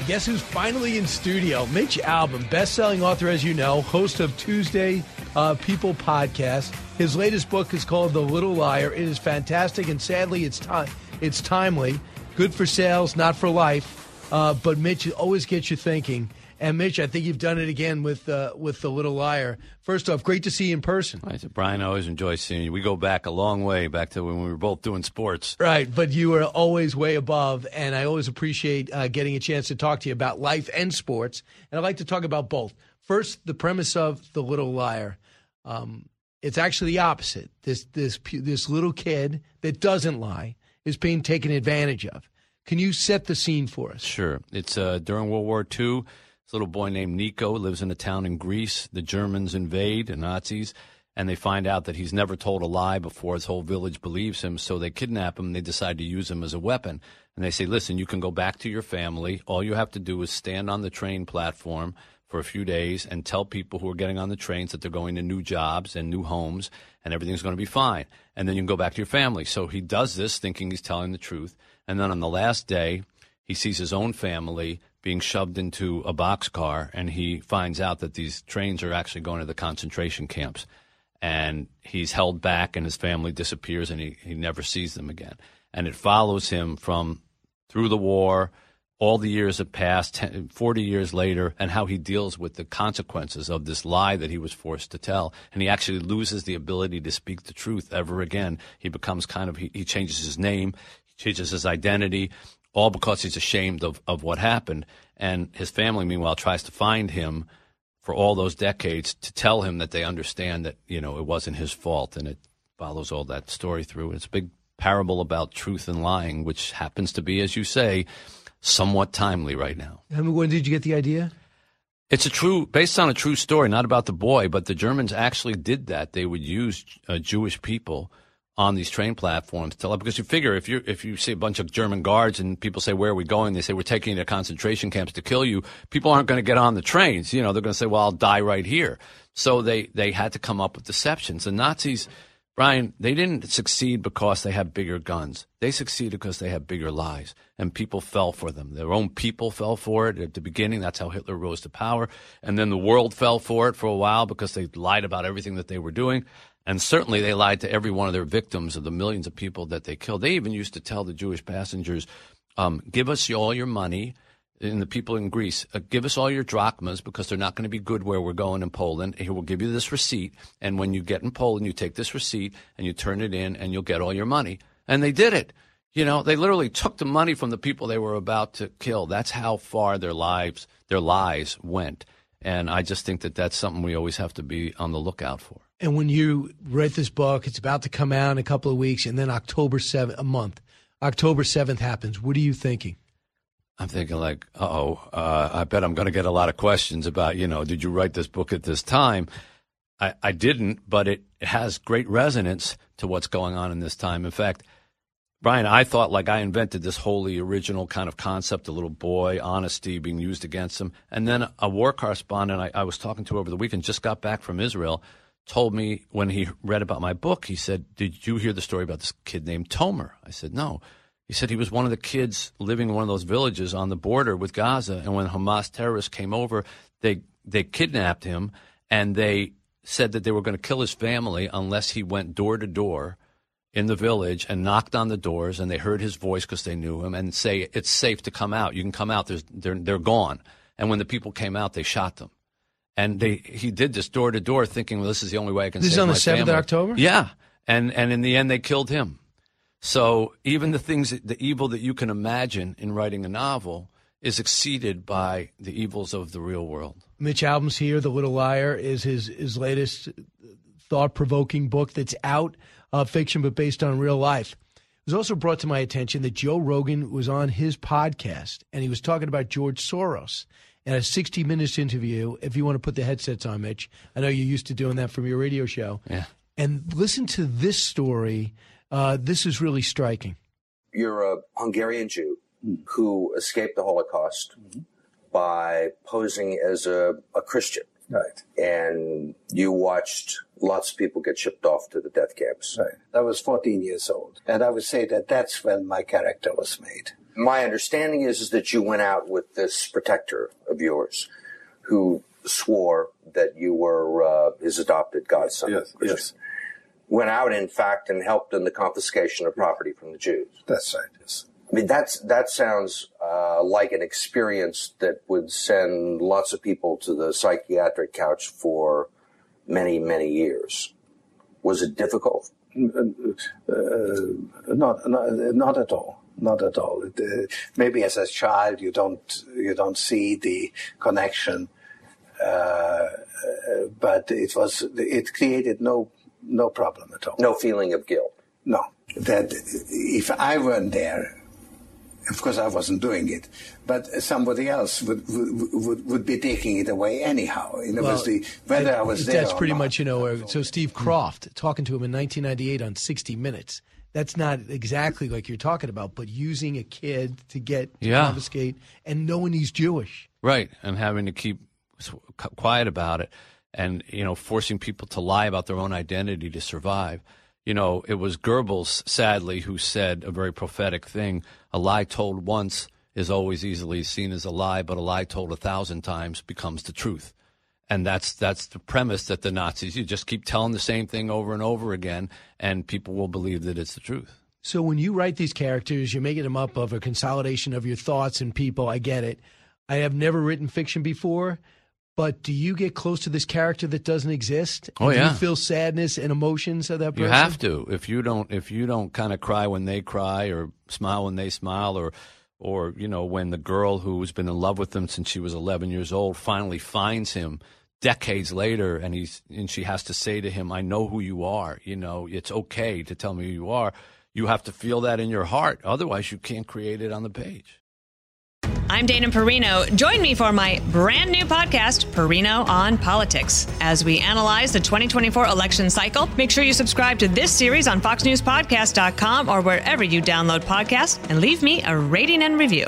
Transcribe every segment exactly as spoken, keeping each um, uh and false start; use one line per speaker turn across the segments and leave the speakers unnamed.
Guess who's finally in studio? Mitch Albom, best-selling author, as you know, host of Tuesday uh, People podcast. His latest book is called The Little Liar. It is fantastic, and sadly, it's time. It's timely. Good for sales, not for life. Uh, but Mitch always gets you thinking. And Mitch, I think you've done it again with uh, with The Little Liar. First off, great to see you in person.
I said, Brian, I always enjoy seeing you. We go back a long way, back to when we were both doing sports.
Right, but you are always way above, and I always appreciate uh, getting a chance to talk to you about life and sports. And I'd like to talk about both. First, the premise of The Little Liar. Um, it's actually the opposite. This this this little kid that doesn't lie is being taken advantage of. Can you set the scene for us?
Sure. It's uh, during World War Two. This little boy named Nico lives in a town in Greece. The Germans invade, the Nazis, and they find out that he's never told a lie before. His whole village believes him, so they kidnap him. And they decide to use him as a weapon. And they say, listen, you can go back to your family. All you have to do is stand on the train platform for a few days and tell people who are getting on the trains that they're going to new jobs and new homes, and everything's going to be fine. And then you can go back to your family. So he does this thinking he's telling the truth. And then on the last day, he sees his own family being shoved into a boxcar, and he finds out that these trains are actually going to the concentration camps. And he's held back, and his family disappears, and he, he never sees them again. And it follows him from through the war, all the years have passed, ten, forty years later, and how he deals with the consequences of this lie that he was forced to tell. And he actually loses the ability to speak the truth ever again. He becomes kind of, he, he changes his name, he changes his identity, all because he's ashamed of, of what happened. And his family, meanwhile, tries to find him for all those decades to tell him that they understand that, you know, it wasn't his fault. And it follows all that story through. It's a big parable about truth and lying, which happens to be, as you say, somewhat timely right now.
And when did you get the idea?
It's a true, based on a true story, not about the boy, but the Germans actually did that. They would use uh, Jewish people on these train platforms to, because you figure if you if you see a bunch of German guards and people say, where are we going? They say, we're taking you to concentration camps to kill you. People aren't going to get on the trains. You know, they're going to say, well, I'll die right here. So they, they had to come up with deceptions. The Nazis, Brian, they didn't succeed because they had bigger guns. They succeeded because they had bigger lies, and people fell for them. Their own people fell for it at the beginning. That's how Hitler rose to power. And then the world fell for it for a while because they lied about everything that they were doing. And certainly they lied to every one of their victims of the millions of people that they killed. They even used to tell the Jewish passengers, um, give us all your money, and the people in Greece, uh, give us all your drachmas because they're not going to be good where we're going in Poland. Here, we'll give you this receipt. And when you get in Poland, you take this receipt and you turn it in and you'll get all your money. And they did it. You know, they literally took the money from the people they were about to kill. That's how far their lives, their lies went. And I just think that that's something we always have to be on the lookout for.
And when you write this book, it's about to come out in a couple of weeks, and then October seventh, a month, October seventh happens. What are you thinking?
I'm thinking like, uh-oh, uh, I bet I'm going to get a lot of questions about, you know, did you write this book at this time? I, I didn't, but it has great resonance to what's going on in this time. In fact, Brian, I thought like I invented this wholly original kind of concept, a little boy, honesty being used against him. And then a war correspondent I, I was talking to over the weekend, just got back from Israel, told me when he read about my book, he said, did you hear the story about this kid named Tomer? I said, no. He said he was one of the kids living in one of those villages on the border with Gaza. And when Hamas terrorists came over, they they kidnapped him, and they said that they were going to kill his family unless he went door to door in the village and knocked on the doors, and they heard his voice because they knew him, and say, it's safe to come out. You can come out. There's, they're, they're gone. And when the people came out, they shot them. And they he did this door to door, thinking, well, this is the only way I can
this
save my family.
This is on the seventh of October?
Yeah. And and in the end, they killed him. So even the things, the evil that you can imagine in writing a novel is exceeded by the evils of the real world.
Mitch Albom's here. The Little Liar is his, his latest thought-provoking book that's out, uh, fiction but based on real life. It was also brought to my attention that Joe Rogan was on his podcast, and he was talking about George Soros. In a sixty minutes interview, if you want to put the headsets on, Mitch, I know you're used to doing that from your radio show.
Yeah.
And listen to this story. Uh, this is really striking.
You're a Hungarian Jew who escaped the Holocaust mm-hmm. by posing as a, a Christian.
Right.
And you watched lots of people get shipped off to the death camps.
Right. I was fourteen years old. And I would say that that's when my character was made.
My understanding is, is that you went out with this protector of yours who swore that you were uh, his adopted godson.
Yes, yes.
Went out, in fact, and helped in the confiscation of property from the Jews.
That's right, yes.
I mean, that's, that sounds uh, like an experience that would send lots of people to the psychiatric couch for many, many years. Was it difficult?
Uh, not, not, not at all. Not at all. It, uh, maybe as a child you don't you don't see the connection, uh, uh, but it was it created no no problem at all.
No feeling of guilt.
No, that if I weren't there, of course I wasn't doing it, but somebody else would would, would, would be taking it away anyhow. In
well,
other words, the, whether I, I was there.
That's
or
pretty
not,
much, you know. Uh, so Steve Kroft talking to him in nineteen ninety-eight on sixty minutes. That's not exactly like you're talking about, but using a kid to get to
yeah.
confiscate and knowing he's Jewish.
Right, and having to keep quiet about it and, you know, forcing people to lie about their own identity to survive. You know, it was Goebbels, sadly, who said a very prophetic thing: a lie told once is always easily seen as a lie, but a lie told a thousand times becomes the truth. And that's that's the premise that the Nazis, you just keep telling the same thing over and over again, and people will believe that it's the truth.
So when you write these characters, you're making them up of a consolidation of your thoughts and people. I get it. I have never written fiction before, but do you get close to this character that doesn't exist?
Oh,
do
yeah.
you feel sadness and emotions of that person?
You have to. If you don't, if you don't kind of cry when they cry or smile when they smile, or Or, you know, when the girl who's been in love with him since she was eleven years old finally finds him decades later, and he's and she has to say to him, I know who you are. You know, it's okay to tell me who you are. You have to feel that in your heart. Otherwise, you can't create it on the page.
I'm Dana Perino. Join me for my brand new podcast, Perino on Politics. As we analyze the twenty twenty-four election cycle, make sure you subscribe to this series on fox news podcast dot com or wherever you download podcasts, and leave me a rating and review.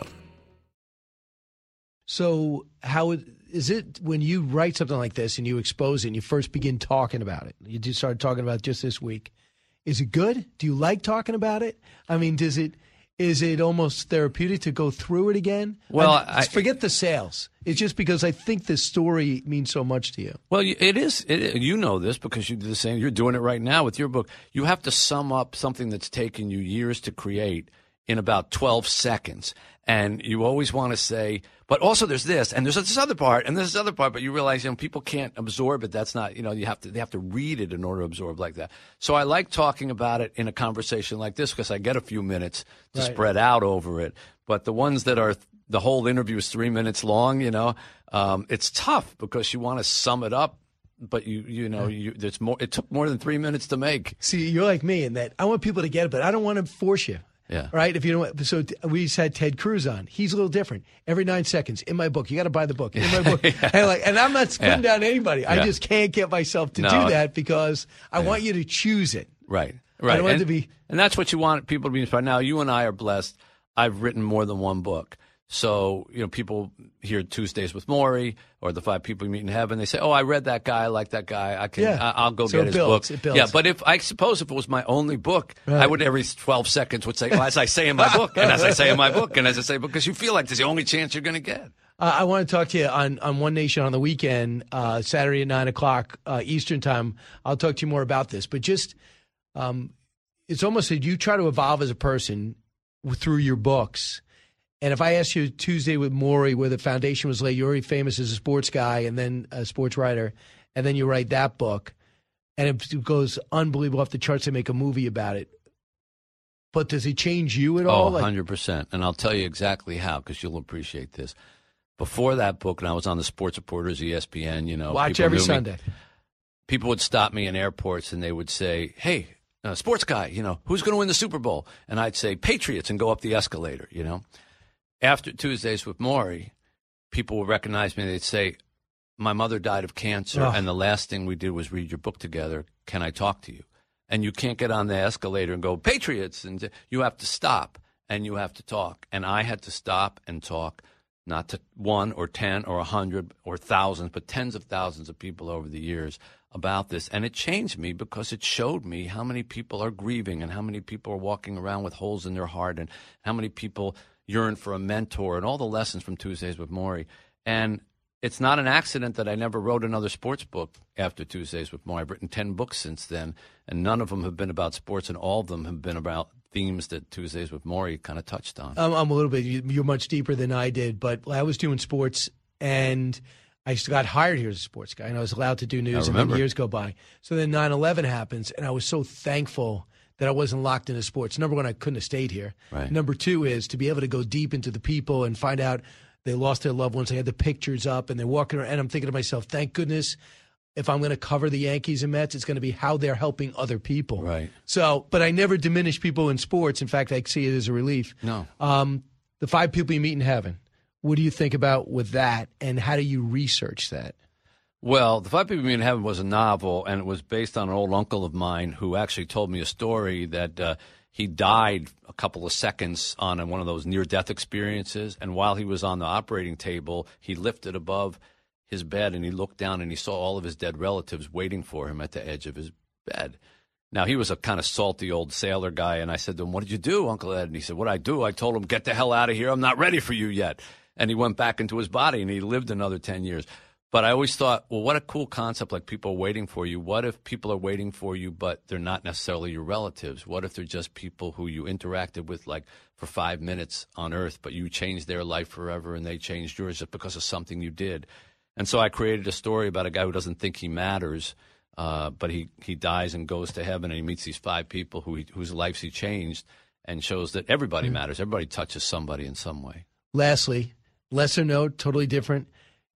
So how is it when you write something like this and you expose it and you first begin talking about it? You just started talking about it just this week. Is it good? Do you like talking about it? I mean, does it... Is it almost therapeutic to go through it again?
Well,
I,
I,
forget the sales. It's just because I think this story means so much to you.
Well, it is. It, you know this because you do the same. You're doing it right now with your book. You have to sum up something that's taken you years to create in about twelve seconds. And you always want to say, but also there's this, and there's this other part, and there's this other part, but you realize, you know, people can't absorb it. That's not, you know, you have to, they have to read it in order to absorb like that. So I like talking about it in a conversation like this because I get a few minutes to
right.
spread out over it. But the ones that are, the whole interview is three minutes long, you know, um, it's tough because you want to sum it up. But you, you know, you, there's more. It took more than three minutes to make.
See, you're like me in that I want people to get it, but I don't want to force you.
Yeah.
Right. If you don't. So we just had Ted Cruz on. He's a little different. Every nine seconds in my book, you got to buy the book. In my book, yeah. and like, and I'm not putting yeah. down anybody. Yeah. I just can't get myself to
no.
do that because I
yeah.
want you to choose it.
Right. Right.
I don't want
and,
it to be.
And that's what you want people to be inspired. Now, you and I are blessed. I've written more than one book. So, you know, people hear Tuesdays with Maury or the Five People You Meet in Heaven. They say, oh, I read that guy. I like that guy. I can,
yeah.
I, I'll go
so
get his
builds,
book.
It builds.
Yeah, but if I suppose if it was my only book,
right.
I would every twelve seconds would say, well, as I say in my book, and as I say in my book, and as I say, because you feel like it's the only chance you're going to get.
Uh, I want to talk to you on, on One Nation on the weekend, uh, Saturday at nine o'clock uh, Eastern time. I'll talk to you more about this. But just, um, it's almost that you try to evolve as a person through your books. And if I asked you Tuesday with Maury, where the foundation was laid, you're already famous as a sports guy and then a sports writer, and then you write that book, and it goes unbelievable off the charts. They make a movie about it. But does it change you at all?
Oh, one hundred percent. And I'll tell you exactly how, because you'll appreciate this. Before that book, and I was on the Sports Reporters, E S P N, you know.
Watch every Sunday.
Me. People would stop me in airports, and they would say, hey, uh, sports guy, you know, who's going to win the Super Bowl? And I'd say, Patriots, and go up the escalator, you know. After Tuesdays with Maury, people would recognize me. They'd say, my mother died of cancer, oh. and the last thing we did was read your book together. Can I talk to you? And you can't get on the escalator and go, Patriots. And you have to stop, and you have to talk. And I had to stop and talk, not to one or ten or a hundred or thousands, but tens of thousands of people over the years about this. And it changed me because it showed me how many people are grieving and how many people are walking around with holes in their heart and how many people – yearn for a mentor and all the lessons from Tuesdays with Morrie. And it's not an accident that I never wrote another sports book after Tuesdays with Morrie. I've written ten books since then, and none of them have been about sports, and all of them have been about themes that Tuesdays with Morrie kind of touched on.
Um, I'm a little bit, you're much deeper than I did, but I was doing sports, and I got hired here as a sports guy, and I was allowed to do news, and then years go by. So then nine eleven happens, and I was so thankful that I wasn't locked into sports. Number one, I couldn't have stayed here.
Right.
Number two is to be able to go deep into the people and find out they lost their loved ones. They had the pictures up, and they're walking around, and I'm thinking to myself, thank goodness if I'm going to cover the Yankees and Mets, it's going to be how they're helping other people.
Right.
So, but I never diminish people in sports. In fact, I see it as a relief.
No.
Um, the five people you meet in heaven, what do you think about with that, and how do you research that?
Well, The Five People You Meet in Heaven was a novel, and it was based on an old uncle of mine who actually told me a story that uh, he died a couple of seconds on one of those near-death experiences, and while he was on the operating table, he lifted above his bed, and he looked down, and he saw all of his dead relatives waiting for him at the edge of his bed. Now, he was a kind of salty old sailor guy, and I said to him, what did you do, Uncle Ed? And he said, what did I do? I told him, get the hell out of here. I'm not ready for you yet. And he went back into his body, and he lived another ten years. But I always thought, well, what a cool concept, like people are waiting for you. What if people are waiting for you, but they're not necessarily your relatives? What if they're just people who you interacted with, like, for five minutes on Earth, but you changed their life forever and they changed yours just because of something you did? And so I created a story about a guy who doesn't think he matters, uh, but he, he dies and goes to heaven, and he meets these five people who he, whose lives he changed, and shows that everybody mm-hmm. matters. Everybody touches somebody in some way.
Lastly, lesser note, totally different.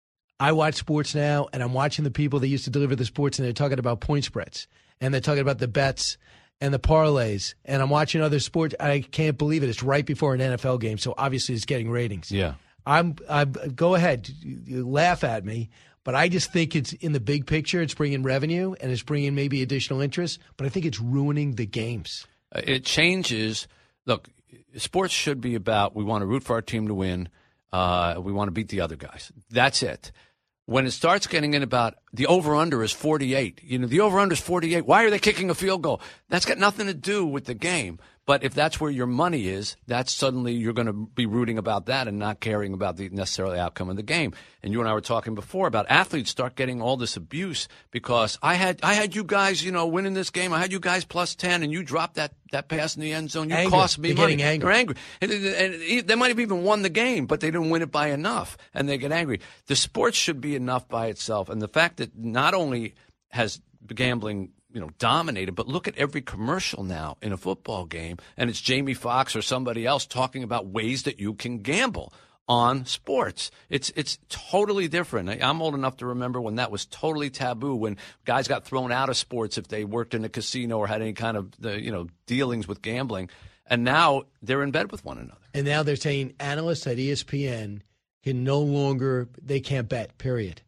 I watch sports now, and I'm watching the people that used to deliver the sports, and they're talking about point spreads, and they're talking about the bets and the parlays, and I'm watching other sports. I can't believe it. It's right before an N F L game, so obviously it's getting ratings.
Yeah.
I'm, I'm go ahead, you, you laugh at me, but I just think it's in the big picture, it's bringing revenue and it's bringing maybe additional interest, but I think it's ruining the games.
It changes. Look, sports should be about we want to root for our team to win. Uh, we want to beat the other guys. That's it. When it starts getting in about the over-under is forty-eight. You know, the over-under is forty-eight. Why are they kicking a field goal? That's got nothing to do with the game. But if that's where your money is, that's suddenly you're going to be rooting about that and not caring about the necessarily outcome of the game. And you and I were talking before about athletes start getting all this abuse because I had I had you guys, you know, winning this game. I had you guys plus ten, and you dropped that, that pass in the end zone. You
angry.
cost me
They're
money.
Getting angry.
They're angry. And, and they might have even won the game, but they didn't win it by enough, and they get angry. The sports should be enough by itself. And the fact that not only has gambling you know, dominated. But look at every commercial now in a football game, and it's Jamie Foxx or somebody else talking about ways that you can gamble on sports. It's it's totally different. I'm old enough to remember when that was totally taboo, when guys got thrown out of sports if they worked in a casino or had any kind of the, you know dealings with gambling. And now they're in bed with one another. And
now they're saying analysts at E S P N can no longer, they can't bet, period.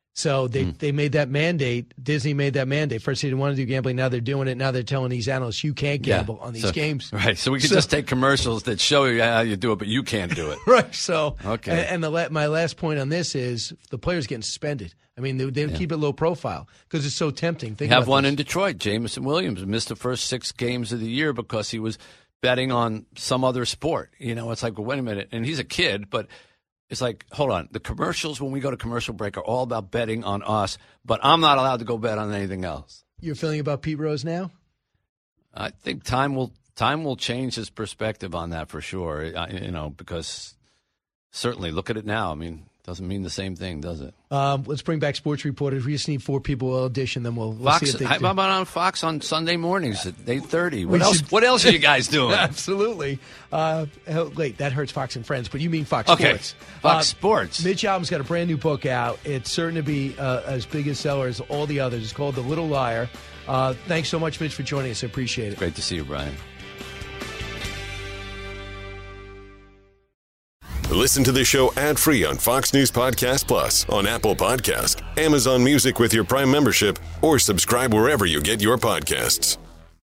So they, mm. they made that mandate. Disney made that mandate. First they didn't want to do gambling. Now they're doing it. Now they're telling these analysts, you can't gamble yeah. on these
so,
games.
Right. So we could
so,
just take commercials that show you how you do it, but you can't do it.
Right. So,
okay.
And, and the, my last point on this is the players getting suspended. I mean, they, they yeah. keep it low profile because it's so tempting. Think
you have one
this.
in Detroit. Jameson Williams missed the first six games of the year because he was betting on some other sport. You know, it's like, well, wait a minute. And he's a kid, but it's like, hold on. The commercials when we go to commercial break are all about betting on us, but I'm not allowed to go bet on anything else.
You're feeling about Pete Rose now?
I think time will time will change his perspective on that for sure. I, you know, because certainly look at it now. I mean, doesn't mean the same thing, does it?
Um, let's bring back sports reporters. We just need four people to audition, then we'll, we'll
Fox,
see if they
how
do.
about on Fox on Sunday mornings at eight thirty? What
We
else?
should-
What else are you guys doing?
Absolutely. Uh, oh, wait, that hurts Fox and Friends, but you mean Fox
Okay,
Sports.
Fox
Uh,
Sports.
Mitch Albom's got a brand new book out. It's certain to be uh, as big a seller as all the others. It's called The Little Liar. Uh, thanks so much, Mitch, for joining us. I appreciate it.
Great to see you, Brian.
Listen to the show ad-free on Fox News Podcast Plus, on Apple Podcast, Amazon Music with your Prime membership, or subscribe wherever you get your podcasts.